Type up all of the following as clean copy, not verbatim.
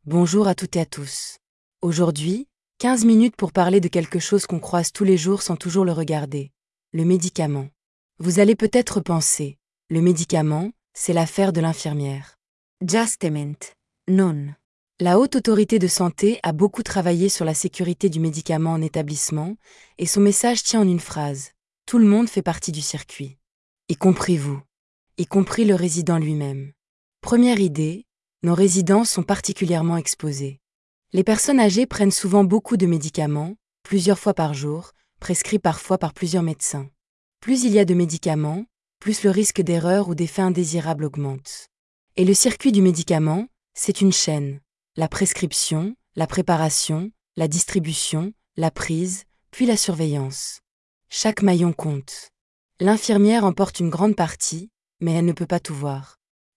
Bonjour à toutes et à tous. Aujourd'hui, 15 minutes pour parler de quelque chose qu'on croise tous les jours sans toujours le regarder. Le médicament. Vous allez peut-être penser, le médicament, c'est l'affaire de l'infirmière. Justement, non. La Haute Autorité de Santé a beaucoup travaillé sur la sécurité du médicament en établissement, et son message tient en une phrase. Tout le monde fait partie du circuit. Y compris vous. Y compris le résident lui-même. Première idée, nos résidents sont particulièrement exposés. Les personnes âgées prennent souvent beaucoup de médicaments, plusieurs fois par jour, prescrits parfois par plusieurs médecins. Plus il y a de médicaments, plus le risque d'erreur ou d'effets indésirables augmente. Et le circuit du médicament, c'est une chaîne. La prescription, la préparation, la distribution, la prise, puis la surveillance. Chaque maillon compte. L'infirmière en porte une grande partie, mais elle ne peut pas tout voir.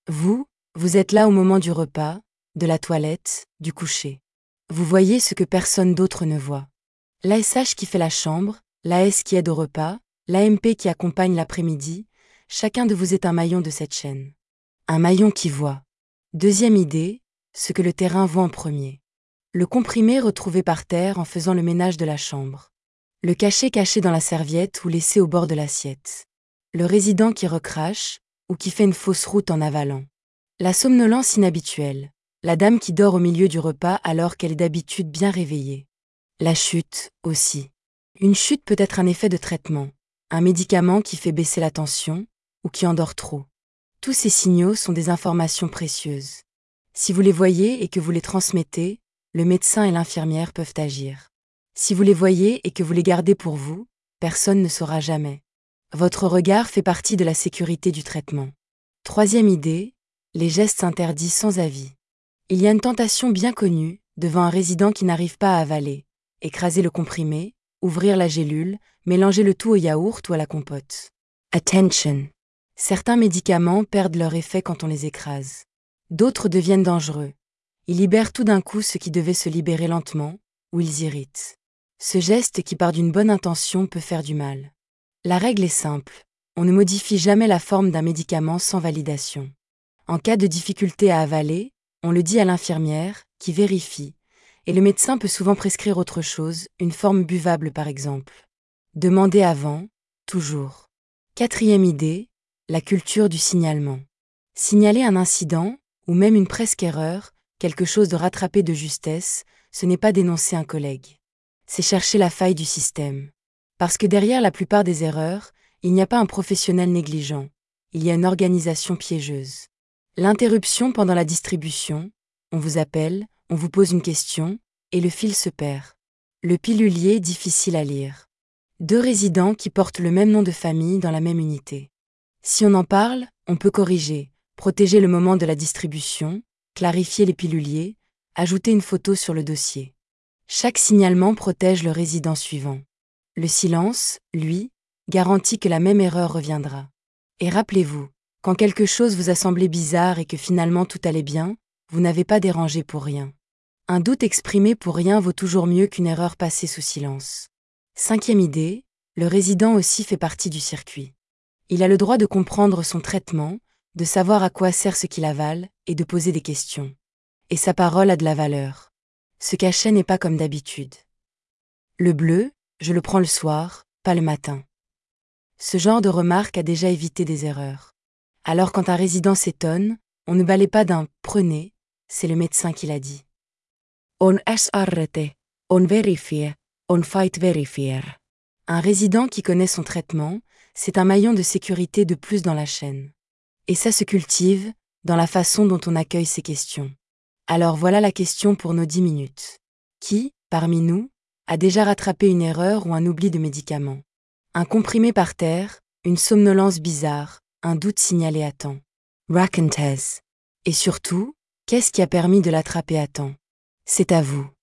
Vous êtes là au moment du repas, de la toilette, du coucher. Vous voyez ce que personne d'autre ne voit. L'ASH qui fait la chambre, l'AS qui aide au repas, l'AMP qui accompagne l'après-midi, chacun de vous est un maillon de cette chaîne. Un maillon qui voit. Deuxième idée, ce que le terrain voit en premier. Le comprimé retrouvé par terre en faisant le ménage de la chambre. Le cachet caché dans la serviette ou laissé au bord de l'assiette. Le résident qui recrache, ou qui fait une fausse route en avalant. La somnolence inhabituelle. La dame qui dort au milieu du repas alors qu'elle est d'habitude bien réveillée. La chute, aussi. Une chute peut être un effet de traitement, un médicament qui fait baisser la tension, ou qui endort trop. Tous ces signaux sont des informations précieuses. Si vous les voyez et que vous les transmettez, le médecin et l'infirmière peuvent agir. Si vous les voyez et que vous les gardez pour vous, personne ne saura jamais. Votre regard fait partie de la sécurité du traitement. Troisième idée, les gestes interdits sans avis. Il y a une tentation bien connue, devant un résident qui n'arrive pas à avaler, écraser le comprimé, ouvrir la gélule, mélanger le tout au yaourt ou à la compote. Attention! Certains médicaments perdent leur effet quand on les écrase. D'autres deviennent dangereux. Ils libèrent tout d'un coup ce qui devait se libérer lentement, ou ils irritent. Ce geste qui part d'une bonne intention peut faire du mal. La règle est simple, on ne modifie jamais la forme d'un médicament sans validation. En cas de difficulté à avaler, on le dit à l'infirmière, qui vérifie, et le médecin peut souvent prescrire autre chose, une forme buvable par exemple. Demandez avant, toujours. Quatrième idée, la culture du signalement. Signaler un incident, ou même une presque erreur, quelque chose de rattrapé de justesse, ce n'est pas dénoncer un collègue. C'est chercher la faille du système. Parce que derrière la plupart des erreurs, il n'y a pas un professionnel négligent, il y a une organisation piégeuse. L'interruption pendant la distribution, on vous appelle, on vous pose une question, et le fil se perd. Le pilulier difficile à lire. Deux résidents qui portent le même nom de famille dans la même unité. Si on en parle, on peut corriger, protéger le moment de la distribution, clarifier les piluliers, ajouter une photo sur le dossier. Chaque signalement protège le résident suivant. Le silence, lui, garantit que la même erreur reviendra. Et rappelez-vous, quand quelque chose vous a semblé bizarre et que finalement tout allait bien, vous n'avez pas dérangé pour rien. Un doute exprimé pour rien vaut toujours mieux qu'une erreur passée sous silence. Cinquième idée, le résident aussi fait partie du circuit. Il a le droit de comprendre son traitement, de savoir à quoi sert ce qu'il avale et de poser des questions. Et sa parole a de la valeur. Ce cachet n'est pas comme d'habitude. Le bleu, je le prends le soir, pas le matin. Ce genre de remarque a déjà évité des erreurs. Alors quand un résident s'étonne, on ne balaie pas d'un « prenez », c'est le médecin qui l'a dit. On SRT, on vérifie, on fight vérifier. Un résident qui connaît son traitement, c'est un maillon de sécurité de plus dans la chaîne. Et ça se cultive, dans la façon dont on accueille ces questions. Alors voilà la question pour nos 10 minutes. Qui, parmi nous, a déjà rattrapé une erreur ou un oubli de médicament? Un comprimé par terre, une somnolence bizarre, un doute signalé à temps. Racontez. Et surtout, qu'est-ce qui a permis de l'attraper à temps? C'est à vous.